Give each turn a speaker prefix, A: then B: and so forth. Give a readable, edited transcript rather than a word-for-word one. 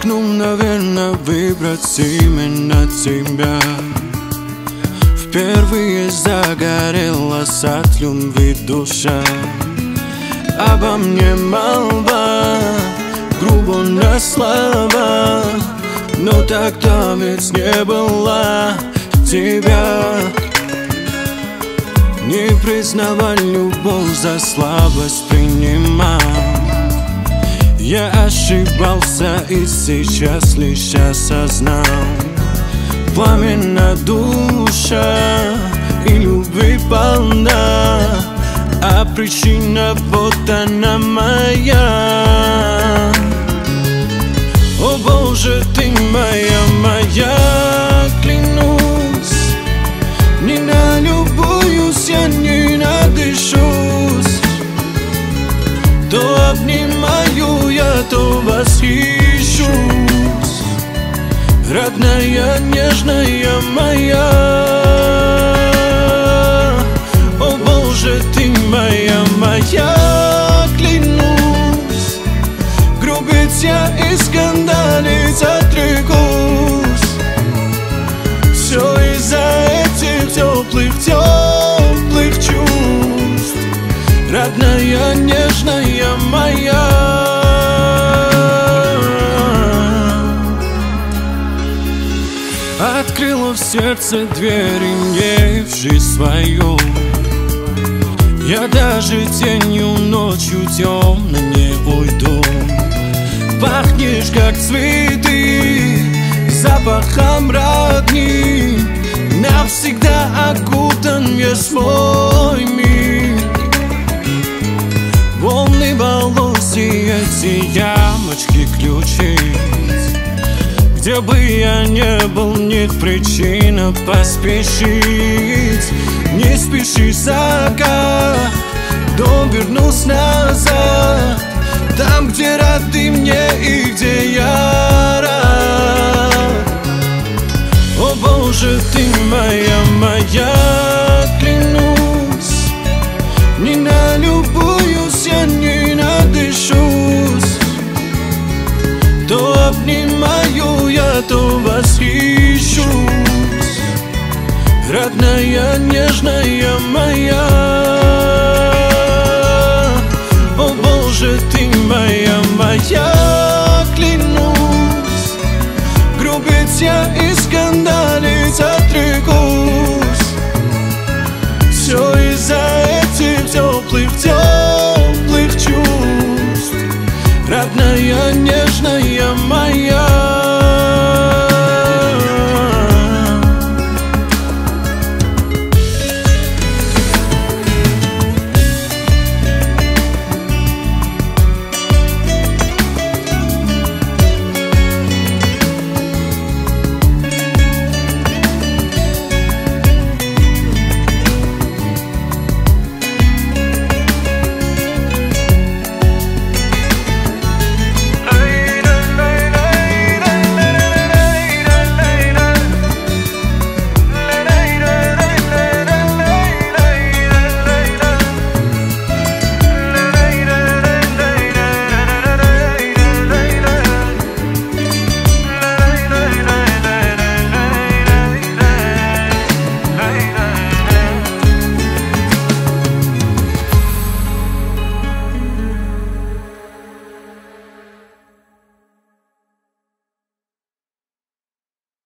A: рискну, наверное, выбрать именно тебя. Впервые загорелась от любви душа. Обо мне молва, грубо на слова, но тогда ведь не было тебя. Не признавай любовь, за слабость принимал. Я ошибался и сейчас лишь осознал. Пламенная душа и любви полна, а причина вот она моя. О Боже, ты моя, клянусь, не налюбуюсь, я не надышусь. То обнимаю я, то восхищусь. Родная, нежная моя. О Боже, ты моя, клянусь, грубить я и скандалить отрекусь. Все из-за этих теплых чувств. Родная, нежная моя. Открыла в сердце двери мне в жизнь свою. Я даже тенью ночью темно не уйду. Пахнешь, как цветы, запахом родни. Навсегда окутан весь мой мир. Волны волос и эти ямочки ключиц. Где бы я не был, нет причины поспешить. Не спеши, закат, дом вернусь назад. Там, где рады мне и где я рад. О Боже, ты моя, клянусь, не налюбуюсь, я не надышусь. То обнимаю я, то восхищусь. Родная, нежная моя. О Боже, ты моя, клянусь, грубить я и скандалить отрекусь. Все из-за этих теплых